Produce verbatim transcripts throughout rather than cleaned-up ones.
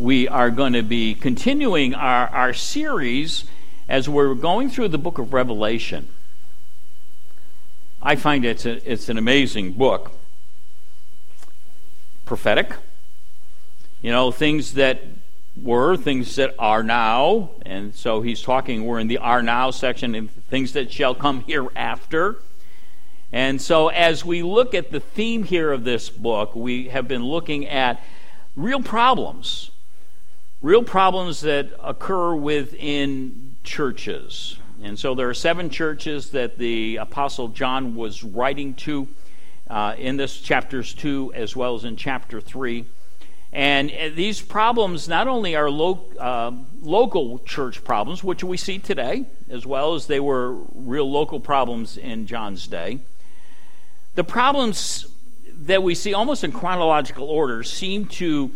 we are going to be continuing our, our series as we're going through the book of Revelation. I find it's a, it's an amazing book. Prophetic. You know, things that were, things that are now. And so he's talking, we're in the are now section, and things that shall come hereafter. And so as we look at the theme here of this book, we have been looking at real problems. Real problems that occur within churches. And so there are seven churches that the Apostle John was writing to uh, in this chapters two as well as in chapter three. And these problems not only are lo- uh, local church problems, which we see today, as well as they were real local problems in John's day. The problems that we see almost in chronological order seem to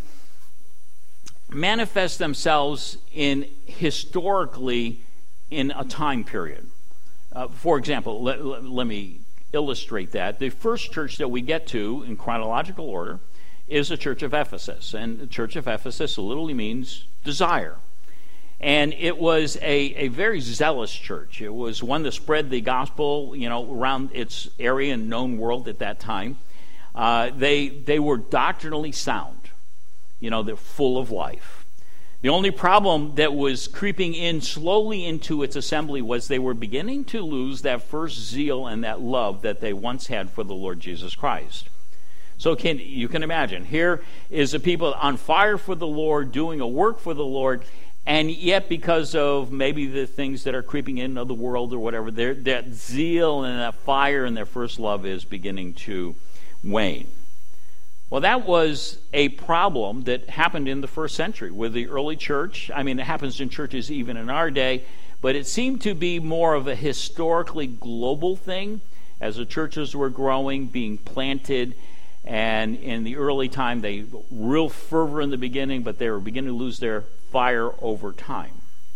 manifest themselves in historically in a time period. Uh, for example, let, let, let me illustrate that. The first church that we get to in chronological order is the Church of Ephesus. And the Church of Ephesus literally means desire. And it was a, a very zealous church. It was one that spread the gospel, you know, around its area and known world at that time. Uh, they they were doctrinally sound. You know, they're full of life. The only problem that was creeping in slowly into its assembly was they were beginning to lose that first zeal and that love that they once had for the Lord Jesus Christ. So can you can imagine, here is a people on fire for the Lord, doing a work for the Lord, and yet because of maybe the things that are creeping into the world or whatever, that zeal and that fire and their first love is beginning to wane. Well, that was a problem that happened in the first century with the early church. I mean, it happens in churches even in our day, but it seemed to be more of a historically global thing as the churches were growing, being planted, and in the early time, they real fervor in the beginning, but they were beginning to lose their fire over time.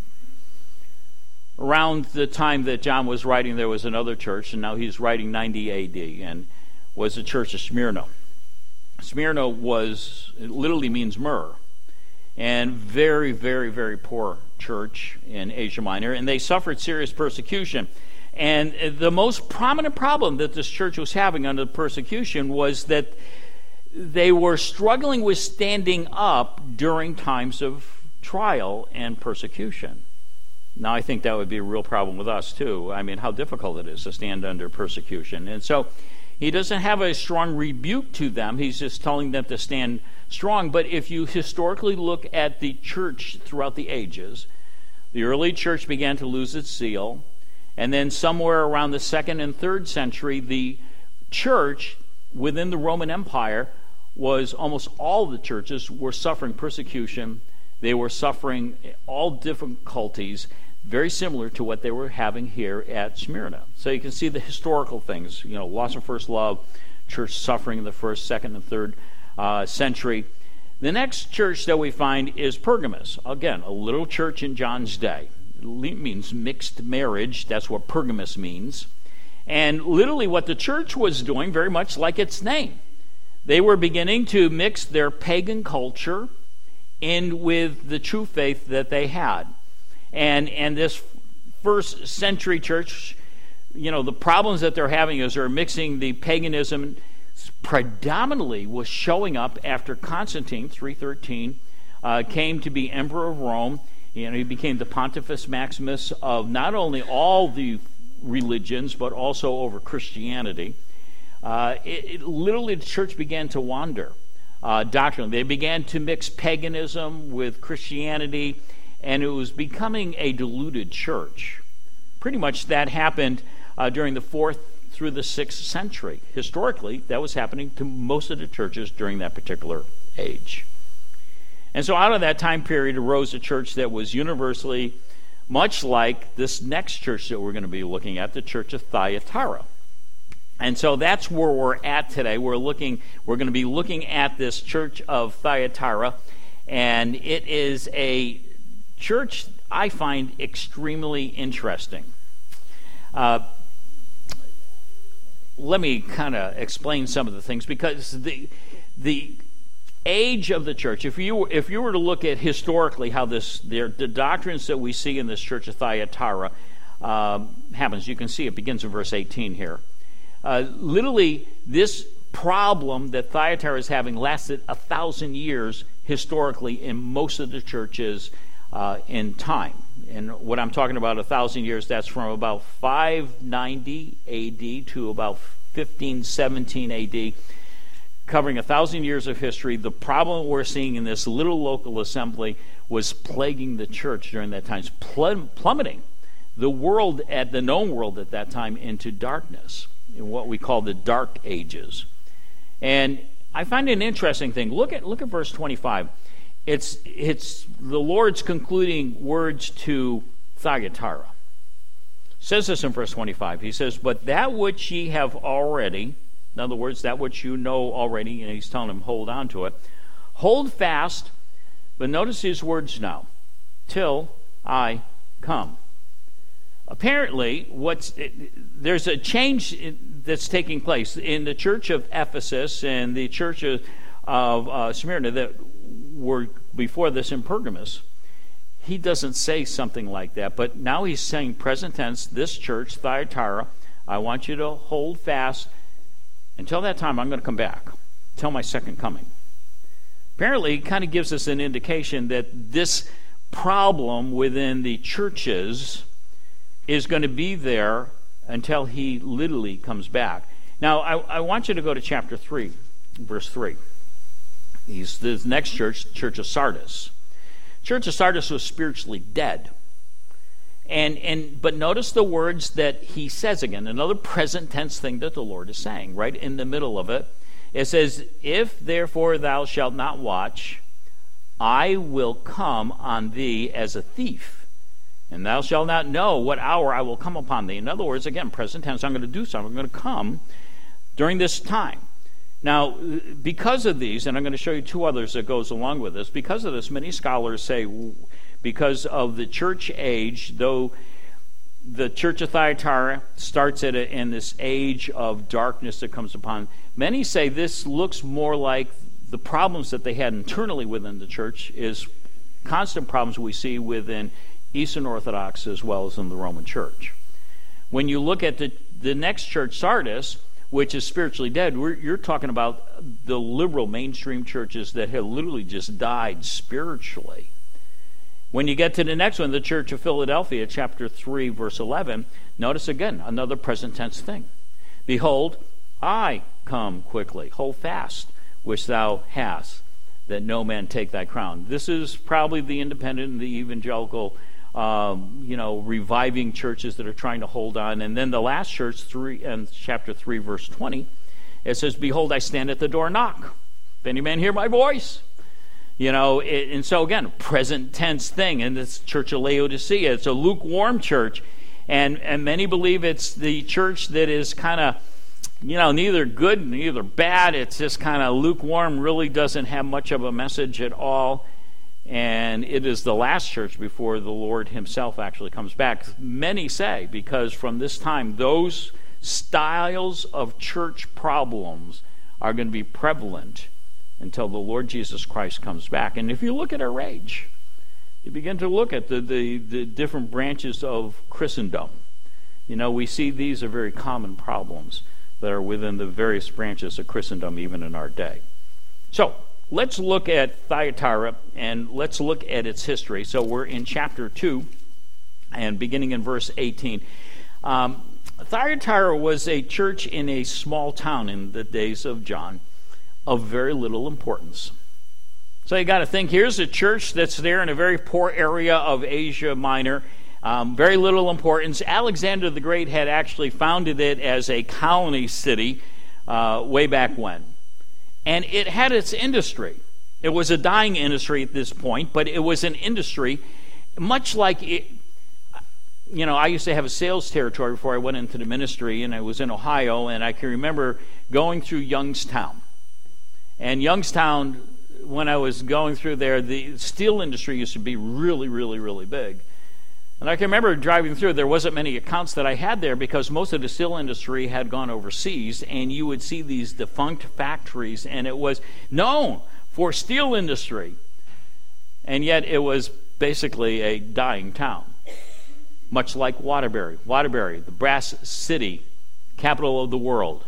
Around the time that John was writing, there was another church, and now he's writing ninety A D, and was the church of Smyrna. Smyrna was, it literally means myrrh, and very, very, very poor church in Asia Minor, and they suffered serious persecution. And the most prominent problem that this church was having under the persecution was that they were struggling with standing up during times of trial and persecution. Now, I think that would be a real problem with us, too. I mean, how difficult it is to stand under persecution. And so he doesn't have a strong rebuke to them. He's just telling them to stand strong. But if you historically look at the church throughout the ages, the early church began to lose its zeal. And then somewhere around the second and third century, the church within the Roman Empire was almost all the churches were suffering persecution. They were suffering all difficulties very similar to what they were having here at Smyrna. So you can see the historical things, you know, loss of first love, church suffering in the first, second, and third uh, century. The next church that we find is Pergamos. Again, a little church in John's day. It means mixed marriage. That's what Pergamos means. And literally what the church was doing, very much like its name, they were beginning to mix their pagan culture in with the true faith that they had. And and this first century church, you know, the problems that they're having is they're mixing the paganism predominantly was showing up after Constantine, three thirteen, uh, came to be emperor of Rome. You know, he became the Pontifex Maximus of not only all the religions, but also over Christianity. Uh, it, it, literally, the church began to wander uh, doctrinally. They began to mix paganism with Christianity, and it was becoming a diluted church. Pretty much that happened uh, during the fourth through the sixth century. Historically, that was happening to most of the churches during that particular age. And so out of that time period arose a church that was universally much like this next church that we're going to be looking at, the Church of Thyatira. And so that's where we're at today. We're looking, we're going to be looking at this Church of Thyatira, and it is a church I find extremely interesting. Uh, let me kind of explain some of the things, because the the age of the church, if you if you were to look at historically how this the doctrines that we see in this church of Thyatira um, happens, you can see it begins in verse eighteen here. Uh, literally, this problem that Thyatira is having lasted a thousand years historically in most of the churches uh, in time. And what I'm talking about, a thousand years, that's from about five ninety A D to about fifteen seventeen A D, covering a thousand years of history. The problem we're seeing in this little local assembly was plaguing the church during that time, plum- plummeting the world, at the known world at that time, into darkness, in what we call the Dark Ages. And I find it an interesting thing. Look at look at verse twenty-five. It's it's the Lord's concluding words to Thyatira. It says this in verse twenty-five. He says, "But that which ye have already," in other words, that which you know already, and he's telling them, hold on to it, "hold fast," but notice his words now, "till I come." Apparently, what's there's a change that's taking place in the church of Ephesus and the church of, of uh, Smyrna that were before this in Pergamos. He doesn't say something like that, but now he's saying present tense, this church, Thyatira, I want you to hold fast. Until that time, I'm going to come back, till my second coming. Apparently, it kind of gives us an indication that this problem within the churches is going to be there until he literally comes back. Now, I, I want you to go to chapter three, verse three. He's the next church, Church of Sardis. Church of Sardis was spiritually dead. And and but notice the words that he says again, another present tense thing that the Lord is saying, right in the middle of it. It says, "If therefore thou shalt not watch, I will come on thee as a thief, and thou shalt not know what hour I will come upon thee." In other words, again, present tense, I'm going to do something. I'm going to come during this time. Now, because of these, and I'm going to show you two others that goes along with this, because of this, many scholars say, because of the church age, though the church of Thyatira starts at a, in this age of darkness that comes upon, many say this looks more like the problems that they had internally within the church is constant problems we see within Eastern Orthodox as well as in the Roman Church. When you look at the, the next church, Sardis, which is spiritually dead, we're, you're talking about the liberal mainstream churches that have literally just died spiritually. When you get to the next one, the Church of Philadelphia, chapter three, verse eleven, notice again another present tense thing. "Behold, I come quickly. Hold fast, which thou hast, that no man take thy crown." This is probably the independent and the evangelical Um, you know, reviving churches that are trying to hold on. And then the last church, three and chapter three, verse twenty, it says, "Behold, I stand at the door and knock. If any man hear my voice." You know, it, and so again, present tense thing. And this church of Laodicea, it's a lukewarm church. And, and many believe it's the church that is kind of, you know, neither good, neither bad. It's just kind of lukewarm, really doesn't have much of a message at all. And it is the last church before the Lord himself actually comes back. Many say, because from this time, those styles of church problems are going to be prevalent until the Lord Jesus Christ comes back. And if you look at our age, you begin to look at the, the, the different branches of Christendom. You know, we see these are very common problems that are within the various branches of Christendom, even in our day. So, let's look at Thyatira, and let's look at its history. So we're in chapter two, and beginning in verse eighteen. Um, Thyatira was a church in a small town in the days of John, of very little importance. So you got to think, here's a church that's there in a very poor area of Asia Minor, um, very little importance. Alexander the Great had actually founded it as a colony city uh, way back when. And it had its industry. It was a dying industry at this point, but it was an industry much like, it, you know, I used to have a sales territory before I went into the ministry, and I was in Ohio, and I can remember going through Youngstown. And Youngstown, when I was going through there, the steel industry used to be really, really, really big. And I can remember driving through, there wasn't many accounts that I had there because most of the steel industry had gone overseas, and you would see these defunct factories, and it was known for steel industry, and yet it was basically a dying town, much like Waterbury. Waterbury, the brass city, capital of the world.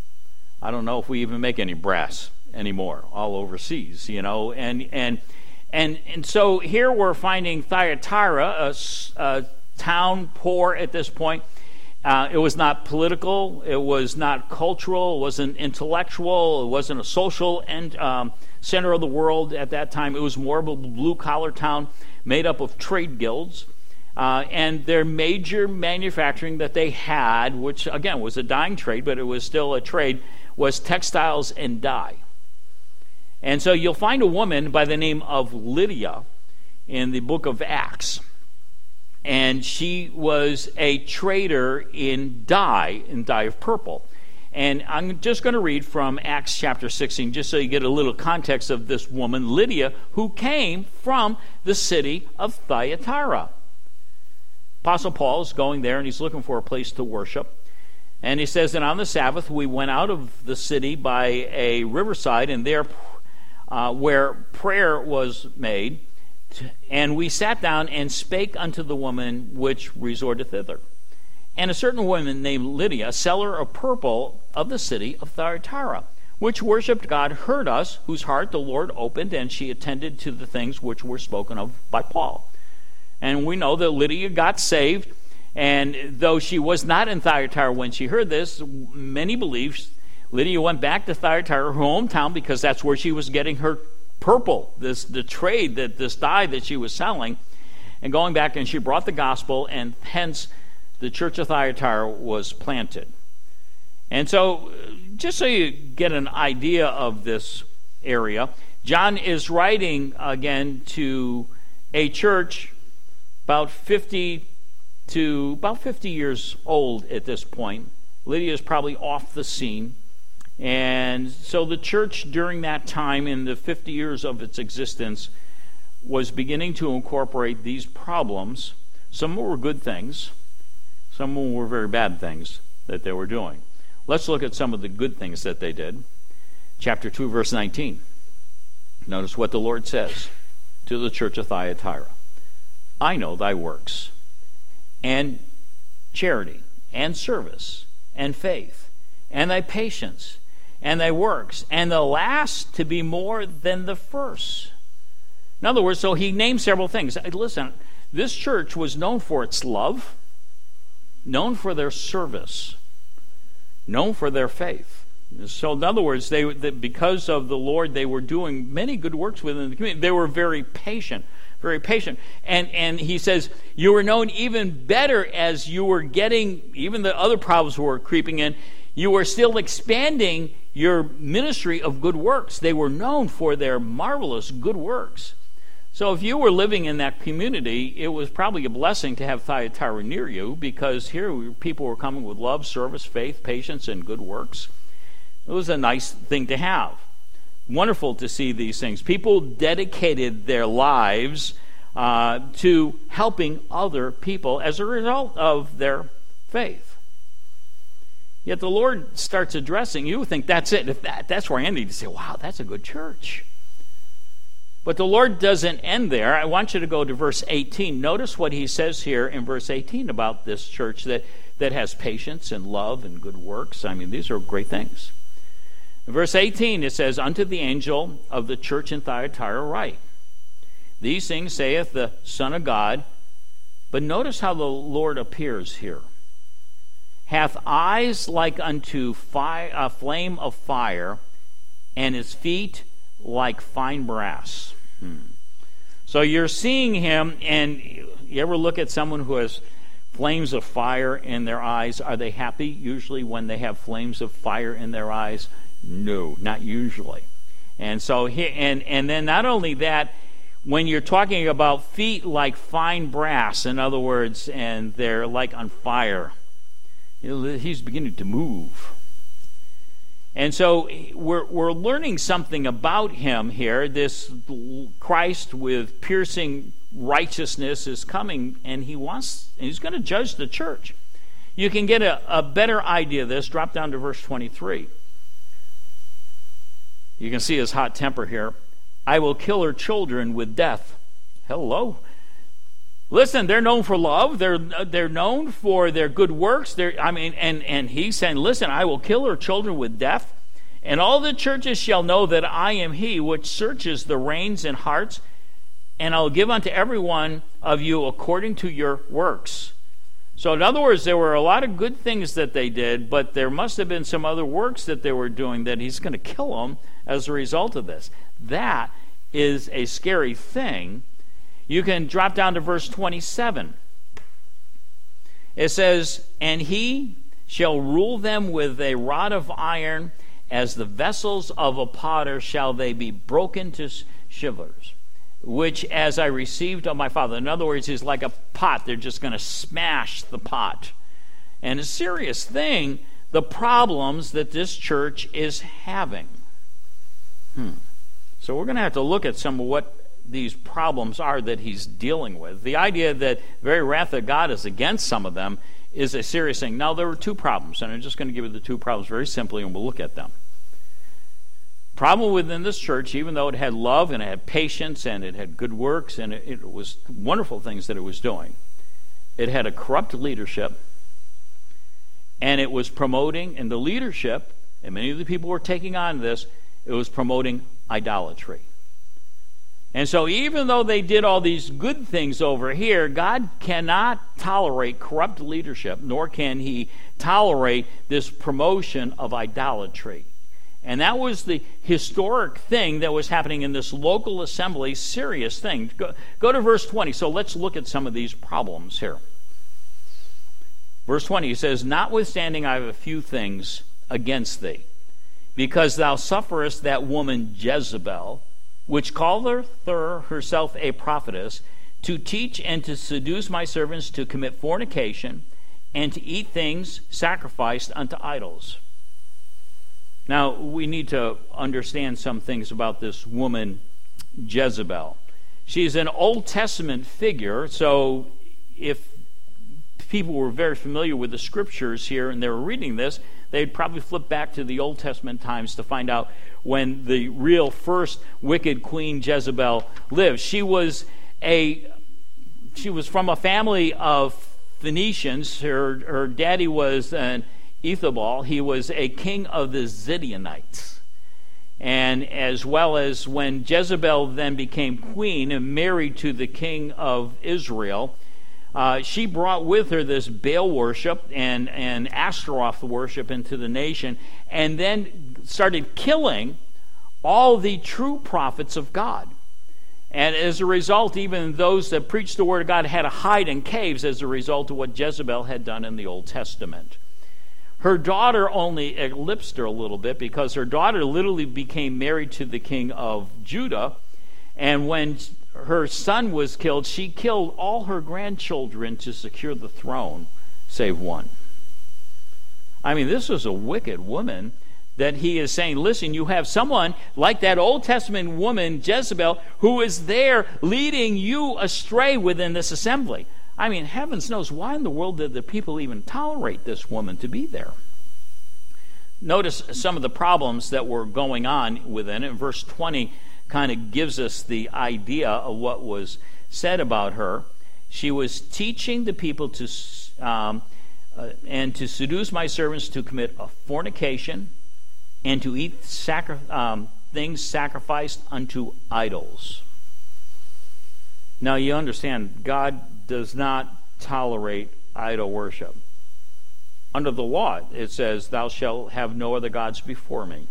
I don't know if we even make any brass anymore, all overseas, you know. And and and and so here we're finding Thyatira, a, a town poor at this point. Uh, it was not political, it was not cultural, it wasn't intellectual, it wasn't a social and um, center of the world at that time. It was more of a blue-collar town made up of trade guilds. Uh, and their major manufacturing that they had, which again was a dying trade, but it was still a trade, was textiles and dye. And so you'll find a woman by the name of Lydia in the book of Acts. And she was a trader in dye, in dye of purple. And I'm just going to read from Acts chapter sixteen, just so you get a little context of this woman, Lydia, who came from the city of Thyatira. Apostle Paul is going there, and he's looking for a place to worship. And he says that on the Sabbath, we went out of the city by a riverside, and there uh, where prayer was made, and we sat down and spake unto the woman which resorted thither. And a certain woman named Lydia, a seller of purple of the city of Thyatira, which worshipped God, heard us, whose heart the Lord opened, and she attended to the things which were spoken of by Paul. And we know that Lydia got saved, and though she was not in Thyatira when she heard this, many believe Lydia went back to Thyatira, her hometown, because that's where she was getting her purple, this the trade, that this dye that she was selling, and going back, and she brought the gospel, and hence the church of Thyatira was planted. And so, just so you get an idea of this area, John is writing again to a church about fifty to about fifty years old at this point. Lydia is probably off the scene. And so the church during that time, in the fifty years of its existence, was beginning to incorporate these problems. Some were good things. Some were very bad things that they were doing. Let's look at some of the good things that they did. Chapter two, verse nineteen. Notice what the Lord says to the church of Thyatira. I know thy works, and charity, and service, and faith, and thy patience, and thy works, and the last to be more than the first. In other words, so he named several things. Listen, this church was known for its love, known for their service, known for their faith. So in other words, they, they because of the Lord, they were doing many good works within the community. They were very patient, very patient. And, and he says, you were known even better as you were getting, even the other problems were creeping in, you were still expanding your ministry of good works. They were known for their marvelous good works. So if you were living in that community, it was probably a blessing to have Thyatira near you, because here people were coming with love, service, faith, patience, and good works. It was a nice thing to have. Wonderful to see these things. People dedicated their lives uh, to helping other people as a result of their faith. Yet the Lord starts addressing, you think that's it. If that, that's where I ended. You say, wow, that's a good church. But the Lord doesn't end there. I want you to go to verse eighteen. Notice what he says here in verse eighteen about this church that, that has patience and love and good works. I mean, these are great things. In verse eighteen, it says, unto the angel of the church in Thyatira write, these things saith the Son of God. But notice how the Lord appears here. Hath eyes like unto fire, a flame of fire, and his feet like fine brass. Hmm. So you're seeing him, and you ever look at someone who has flames of fire in their eyes? Are they happy usually when they have flames of fire in their eyes? No, not usually. And so he, and and then not only that, when you're talking about feet like fine brass, in other words, and they're like on fire, he's beginning to move. And so we're we're learning something about him here. This Christ with piercing righteousness is coming, and he wants he's going to judge the church. You can get a, a better idea of this. Drop down to verse twenty-three. You can see his hot temper here. I will kill her children with death. Hello. Listen, they're known for love. They're they're known for their good works. They're, I mean, and, and he's saying, listen, I will kill her children with death, and all the churches shall know that I am he which searches the reins and hearts, and I'll give unto every one of you according to your works. So in other words, there were a lot of good things that they did, but there must have been some other works that they were doing that he's going to kill them as a result of this. That is a scary thing. You can drop down to verse twenty-seven. It says, and he shall rule them with a rod of iron, as the vessels of a potter shall they be broken to shivers, which as I received of my Father. In other words, he's like a pot. They're just going to smash the pot. And a serious thing, the problems that this church is having. Hmm. So we're going to have to look at some of what these problems are that he's dealing with. The idea that the very wrath of God is against some of them is a serious thing. Now, there were two problems, and I'm just going to give you the two problems very simply, and we'll look at them. Problem within this church, even though it had love and it had patience and it had good works and it, it was wonderful things that it was doing, it had a corrupt leadership, and it was promoting, and the leadership, and many of the people were taking on this, it was promoting idolatry. And so even though they did all these good things over here, God cannot tolerate corrupt leadership, nor can he tolerate this promotion of idolatry. And that was the historic thing that was happening in this local assembly, serious thing. Go, go to verse twenty. So let's look at some of these problems here. Verse twenty, he says, notwithstanding I have a few things against thee, because thou sufferest that woman Jezebel, which calleth her herself a prophetess, to teach and to seduce my servants to commit fornication, and to eat things sacrificed unto idols. Now, we need to understand some things about this woman Jezebel. She's an Old Testament figure, so if people were very familiar with the scriptures here and they were reading this, they'd probably flip back to the Old Testament times to find out when the real first wicked queen Jezebel lived. She was a she was from a family of Phoenicians. Her her daddy was an Ethabal. He was a king of the Zidonites. And as well as when Jezebel then became queen and married to the king of Israel, Uh, she brought with her this Baal worship and, and Ashtaroth worship into the nation, and then started killing all the true prophets of God. And as a result, even those that preached the word of God had to hide in caves as a result of what Jezebel had done in the Old Testament. Her daughter only eclipsed her a little bit, because her daughter literally became married to the king of Judah, and when her son was killed, she killed all her grandchildren to secure the throne, save one. I mean, this was a wicked woman that he is saying, listen, you have someone like that Old Testament woman, Jezebel, who is there leading you astray within this assembly. I mean, heavens knows, why in the world did the people even tolerate this woman to be there? Notice some of the problems that were going on within it. Verse twenty kind of gives us the idea of what was said about her. She was teaching the people to um, uh, and to seduce my servants to commit a fornication and to eat sacri- um, things sacrificed unto idols. Now you understand, God does not tolerate idol worship. Under the law, it says, thou shalt have no other gods before me.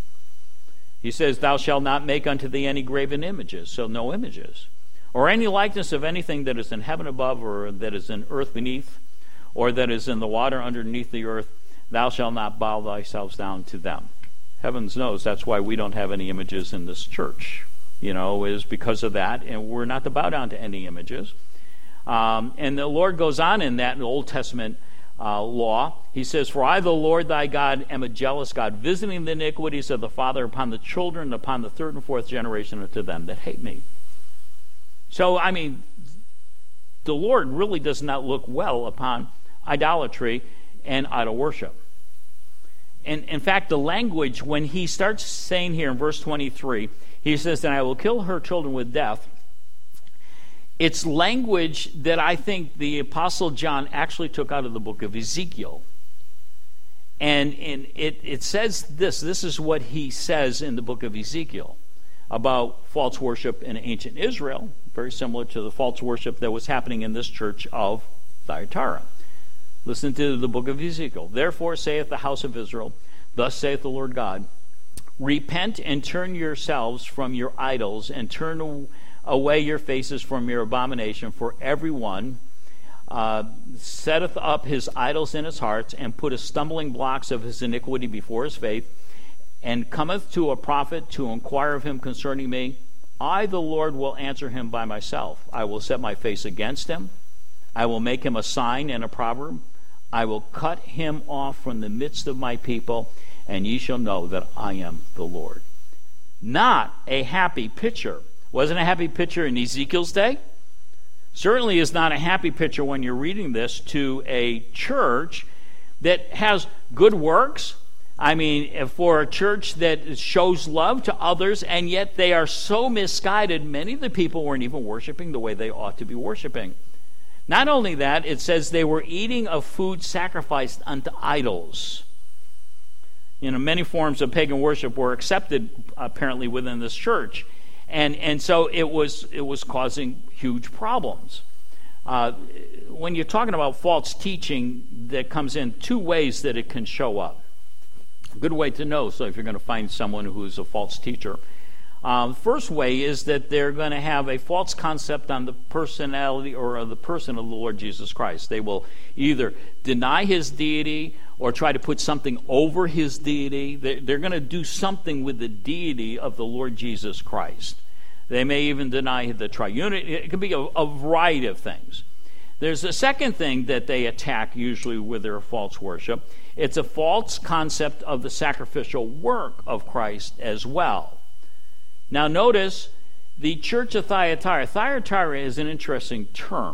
He says, thou shalt not make unto thee any graven images, so no images, or any likeness of anything that is in heaven above, or that is in earth beneath, or that is in the water underneath the earth. Thou shalt not bow thyself down to them. Heavens knows that's why we don't have any images in this church. You know, is because of that, and we're not to bow down to any images. Um, and the Lord goes on in that in the Old Testament Uh, law. He says, for I, the Lord thy God, am a jealous God, visiting the iniquities of the father upon the children, and upon the third and fourth generation to them that hate me. So, I mean, the Lord really does not look well upon idolatry and idol worship. And in fact, the language, when he starts saying here in verse twenty-three, he says, "And I will kill her children with death," it's language that I think the Apostle John actually took out of the book of Ezekiel. And, and it, it says this, this is what he says in the book of Ezekiel about false worship in ancient Israel, very similar to the false worship that was happening in this church of Thyatira. Listen to the book of Ezekiel. "Therefore saith the house of Israel, thus saith the Lord God, repent and turn yourselves from your idols, and turn away your faces from your abomination, for everyone uh, setteth up his idols in his heart, and putteth stumbling blocks of his iniquity before his faith, and cometh to a prophet to inquire of him concerning me. I, the Lord, will answer him by myself. I will set my face against him. I will make him a sign and a proverb. I will cut him off from the midst of my people, and ye shall know that I am the Lord." Not a happy picture. Wasn't a happy picture in Ezekiel's day? Certainly is not a happy picture when you're reading this to a church that has good works. I mean, for a church that shows love to others, and yet they are so misguided, many of the people weren't even worshiping the way they ought to be worshiping. Not only that, it says they were eating of food sacrificed unto idols. You know, many forms of pagan worship were accepted apparently within this church. And and so it was it was causing huge problems. Uh, when you're talking about false teaching, that comes in two ways that it can show up. A good way to know, so if you're going to find someone who's a false teacher. Um, first way is that they're going to have a false concept on the personality or the person of the Lord Jesus Christ. They will either deny his deity or try to put something over his deity. They're going to do something with the deity of the Lord Jesus Christ. They may even deny the triunity. It could be a, a variety of things. There's a second thing that they attack usually with their false worship. It's a false concept of the sacrificial work of Christ as well. Now notice the church of Thyatira. Thyatira is an interesting term,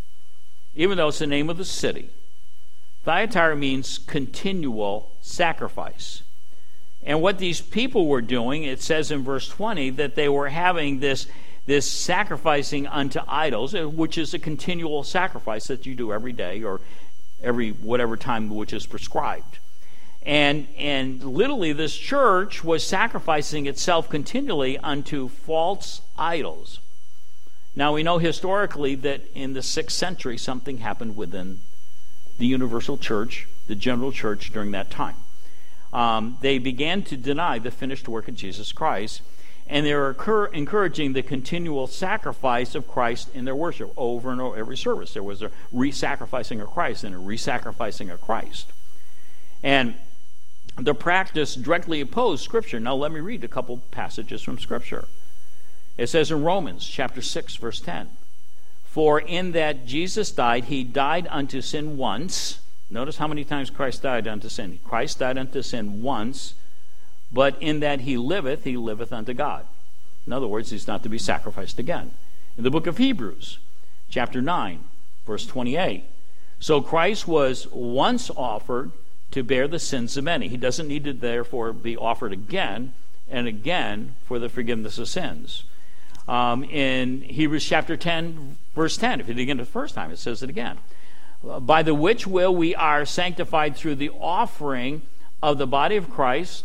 even though it's the name of the city. Thyatira means continual sacrifice. And what these people were doing, it says in verse twenty, that they were having this, this sacrificing unto idols, which is a continual sacrifice that you do every day or every whatever time which is prescribed. And and literally this church was sacrificing itself continually unto false idols. Now we know historically that in the sixth century something happened within the universal church, the general church during that time. Um, they began to deny the finished work of Jesus Christ, and they were occur- encouraging the continual sacrifice of Christ in their worship over and over every service. There was a re-sacrificing of Christ and a re-sacrificing of Christ. And the practice directly opposed Scripture. Now let me read a couple passages from Scripture. It says in Romans chapter six, verse ten, "For in that Jesus died, he died unto sin once." Notice how many times Christ died unto sin. Christ died unto sin once, but in that he liveth, he liveth unto God. In other words, he's not to be sacrificed again. In the book of Hebrews, chapter nine, verse twenty-eight, "So Christ was once offered to bear the sins of many." He doesn't need to therefore be offered again and again for the forgiveness of sins. Um, in Hebrews chapter ten, verse ten, if you begin the first time, it says it again. "By the which will we are sanctified through the offering of the body of Christ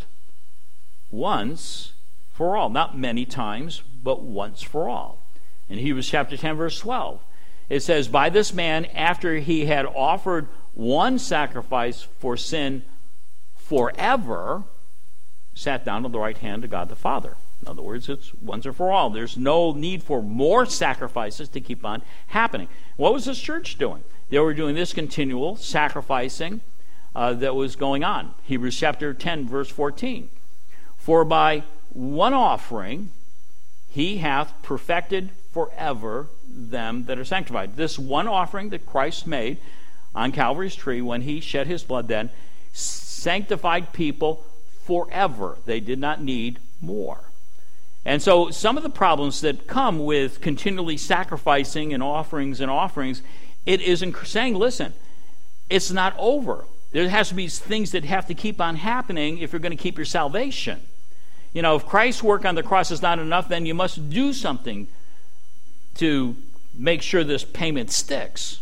once for all." Not many times, but once for all. In Hebrews chapter ten, verse twelve, it says, "By this man, after he had offered one sacrifice for sin forever, sat down on the right hand of God the Father." In other words, it's once and for all. There's no need for more sacrifices to keep on happening. What was this church doing? They were doing this continual sacrificing uh, that was going on. Hebrews chapter ten, verse fourteen. "For by one offering he hath perfected forever them that are sanctified." This one offering that Christ made on Calvary's tree when he shed his blood then sanctified people forever. They did not need more. And so some of the problems that come with continually sacrificing and offerings and offerings, it is saying, listen, it's not over. There has to be things that have to keep on happening if you're going to keep your salvation. You know, if Christ's work on the cross is not enough, then you must do something to make sure this payment sticks.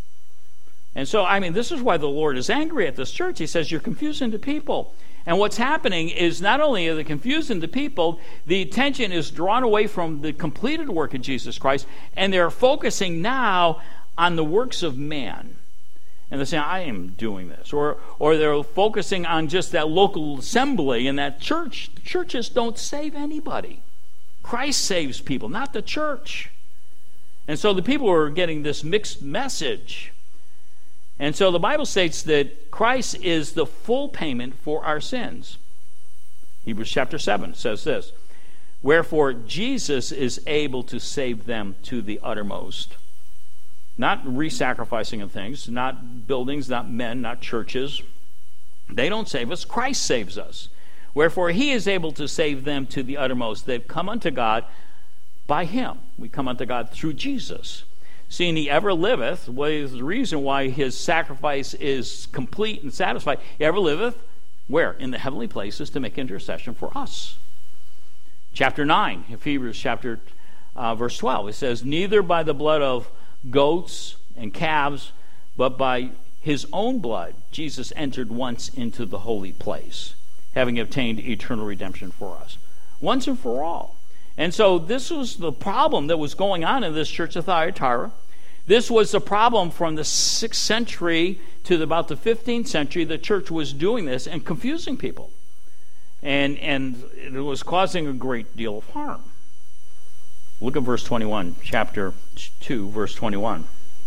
And so, I mean, this is why the Lord is angry at this church. He says, you're confusing the people. And what's happening is not only are they confusing the people, the attention is drawn away from the completed work of Jesus Christ, and they're focusing now on the works of man. And they're saying, I am doing this. Or or they're focusing on just that local assembly and that church. Churches don't save anybody. Christ saves people, not the church. And so the people are getting this mixed message. And so the Bible states that Christ is the full payment for our sins. Hebrews chapter seven says this, wherefore Jesus is able to save them to the uttermost. Not re-sacrificing of things, not buildings, not men, not churches. They don't save us. Christ saves us. Wherefore he is able to save them to the uttermost. They've come unto God by him. We come unto God through Jesus. Seeing he ever liveth, what is the reason why his sacrifice is complete and satisfied? He ever liveth, where? In the heavenly places to make intercession for us. Chapter nine, Hebrews chapter uh, verse twelve, it says, neither by the blood of goats and calves, but by his own blood, Jesus entered once into the holy place, having obtained eternal redemption for us. Once and for all. And so this was the problem that was going on in this church of Thyatira. This was the problem from the sixth century to about the fifteenth century. The church was doing this and confusing people. And, and it was causing a great deal of harm. Look at verse twenty-one, chapter two, verse twenty-one.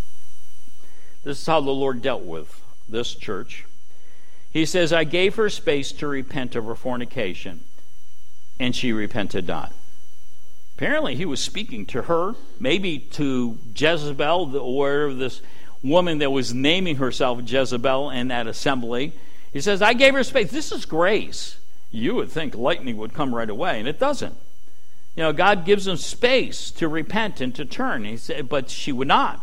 This is how the Lord dealt with this church. He says, I gave her space to repent of her fornication, and she repented not. Apparently he was speaking to her, maybe to Jezebel, or this woman that was naming herself Jezebel in that assembly. He says, I gave her space. This is grace. You would think lightning would come right away, and it doesn't. You know, God gives them space to repent and to turn. He said, but she would not.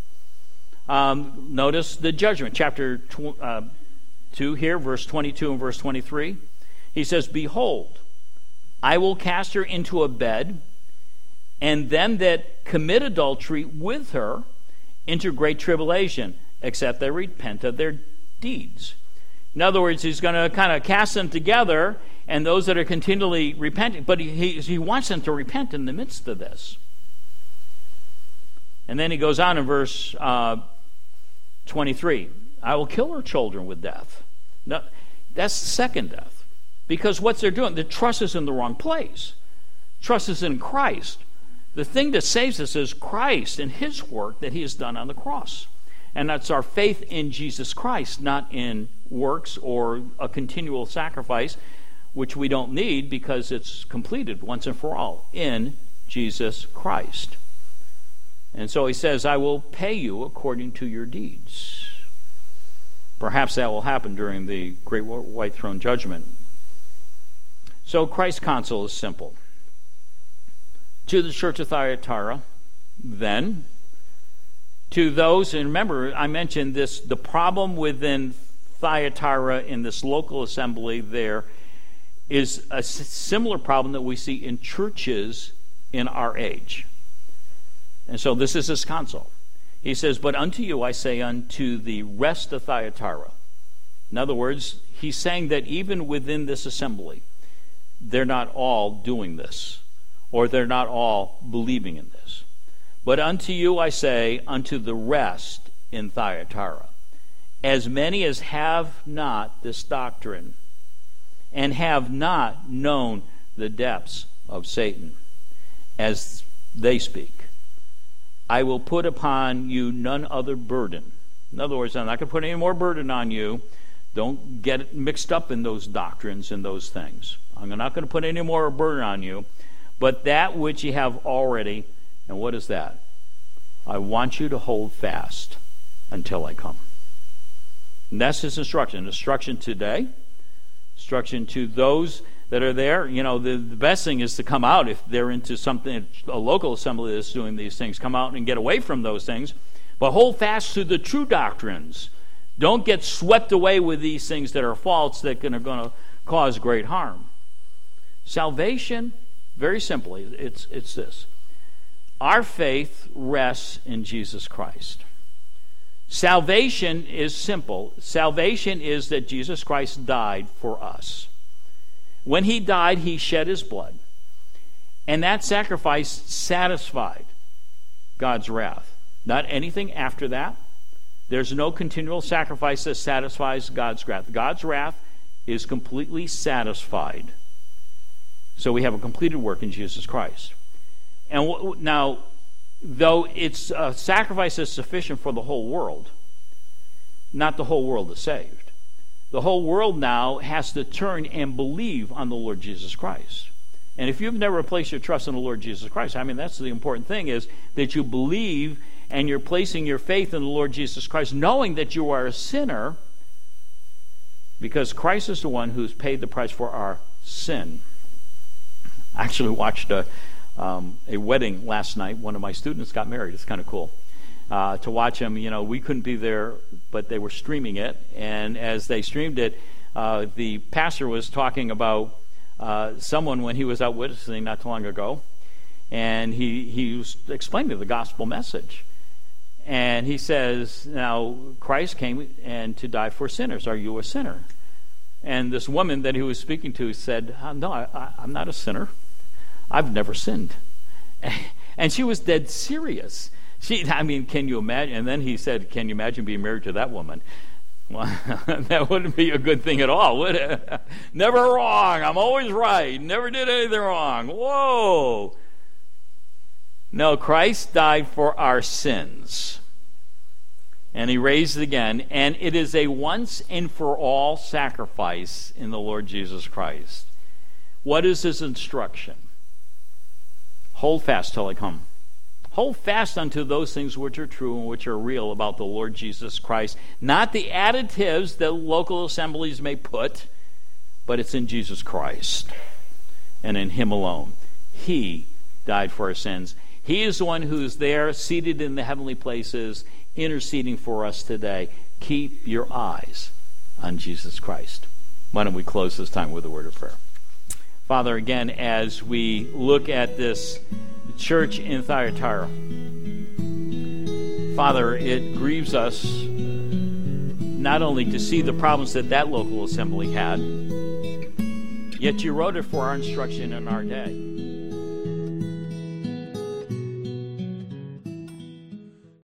Um, notice the judgment, chapter tw- uh, two here, verse twenty-two and verse twenty-three. He says, behold, I will cast her into a bed, and them that commit adultery with her into great tribulation, except they repent of their deeds. In other words, he's going to kind of cast them together, and those that are continually repenting, but he, he, he wants them to repent in the midst of this. And then he goes on in verse uh, twenty-three, I will kill her children with death. Now, that's the second death. Because what they're doing, the trust is in the wrong place. Trust is in Christ. The thing that saves us is Christ and his work that he has done on the cross. And that's our faith in Jesus Christ, not in works or a continual sacrifice, which we don't need because it's completed once and for all in Jesus Christ. And so he says, I will pay you according to your deeds. Perhaps that will happen during the great white throne judgment. So Christ's counsel is simple. To the church of Thyatira, then, to those, and remember, I mentioned this, the problem within Thyatira in this local assembly there is a similar problem that we see in churches in our age. And so this is his counsel. He says, but unto you I say unto the rest of Thyatira. In other words, he's saying that even within this assembly, they're not all doing this, or they're not all believing in this. But unto you I say, unto the rest in Thyatira, as many as have not this doctrine, and have not known the depths of Satan, as they speak, I will put upon you none other burden. In other words, I'm not going to put any more burden on you. Don't get mixed up in those doctrines and those things. I'm not going to put any more burden on you, but that which you have already. And what is that? I want you to hold fast until I come. And that's his instruction. Instruction today. Instruction to those that are there. You know, the, the best thing is to come out if they're into something, a local assembly that's doing these things. Come out and get away from those things. But hold fast to the true doctrines Don't get swept away with these things that are false that are going to cause great harm. Salvation, very simply, it's, it's this. Our faith rests in Jesus Christ. Salvation is simple. Salvation is that Jesus Christ died for us. When he died, he shed his blood. And that sacrifice satisfied God's wrath. Not anything after that. There's no continual sacrifice that satisfies God's wrath. God's wrath is completely satisfied. So we have a completed work in Jesus Christ. And w- now, though it's a sacrifice that's sufficient for the whole world, not the whole world is saved. The whole world now has to turn and believe on the Lord Jesus Christ. And if you've never placed your trust in the Lord Jesus Christ, I mean, that's the important thing, is that you believe and you're placing your faith in the Lord Jesus Christ, knowing that you are a sinner, because Christ is the one who's paid the price for our sin. I actually watched a, um, a wedding last night. One of my students got married. It's kind of cool. Uh, to watch him, you know, we couldn't be there, but they were streaming it. And as they streamed it, uh, the pastor was talking about uh, someone when he was out witnessing not too long ago. And he, he was explaining the gospel message. And he says, now, Christ came and to die for sinners. Are you a sinner? And this woman that he was speaking to said, no, I, I, I'm not a sinner. I've never sinned. And she was dead serious. She, I mean, can you imagine? And then he said, can you imagine being married to that woman? Well, that wouldn't be a good thing at all, would it? Never wrong. I'm always right. Never did anything wrong. Whoa. No, Christ died for our sins. And he raised again. And it is a once and for all sacrifice in the Lord Jesus Christ. What is his instruction? Hold fast till I come. Hold fast unto those things which are true and which are real about the Lord Jesus Christ. Not the additives that local assemblies may put, but it's in Jesus Christ and in him alone. He died for our sins. He is the one who is there, seated in the heavenly places, interceding for us today. Keep your eyes on Jesus Christ. Why don't we close this time with a word of prayer? Father, again, as we look at this church in Thyatira, Father, it grieves us not only to see the problems that that local assembly had, yet you wrote it for our instruction in our day.